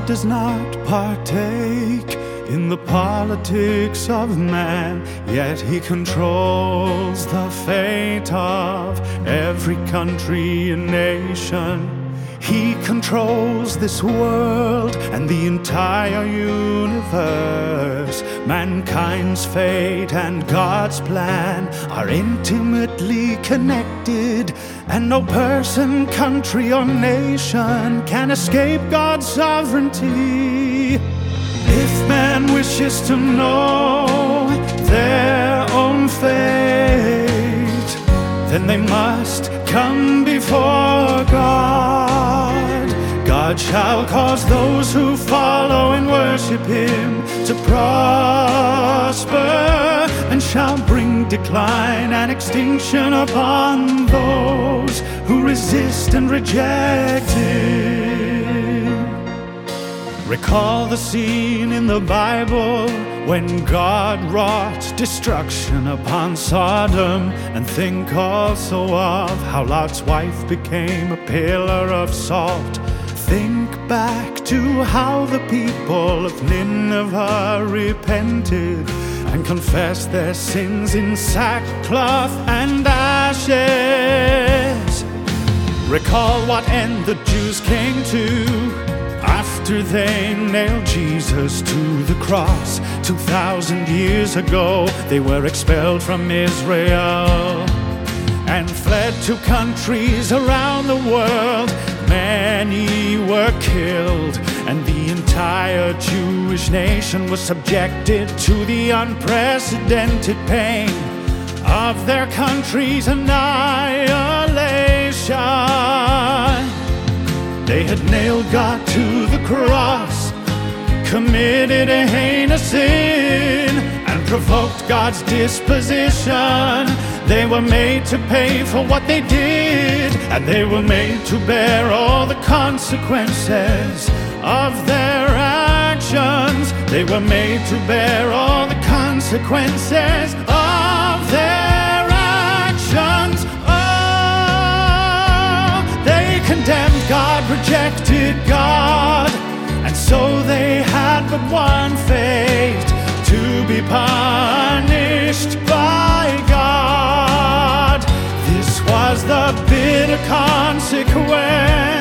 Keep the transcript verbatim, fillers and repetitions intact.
does not partake in the politics of man, yet he controls the fate of every country and nation. He controls this world and the entire universe. Mankind's fate and God's plan are intimately connected, and no person, country, or nation can escape God's sovereignty. If man wishes to know their own fate, then they must come before God. God shall cause those who follow and worship Him to prosper, and shall bring decline and extinction upon those who resist and reject Him. Recall the scene in the Bible when God wrought destruction upon Sodom, and think also of how Lot's wife became a pillar of salt. Think back to how the people of Nineveh repented and confessed their sins in sackcloth and ashes. Recall what end the Jews came to after they nailed Jesus to the cross. Two thousand years ago, they were expelled from Israel and fled to countries around the world. Many were killed, and the entire Jewish nation was subjected to the unprecedented pain of their country's annihilation. They had nailed God to the cross, committed a heinous sin, and provoked God's disposition. They were made to pay for what they did, and they were made to bear all the consequences of their actions. They were made to bear all the consequences of their actions. Oh, they condemned God, rejected God, and so they had but one fate: to be punished by God. This was the bitter consequence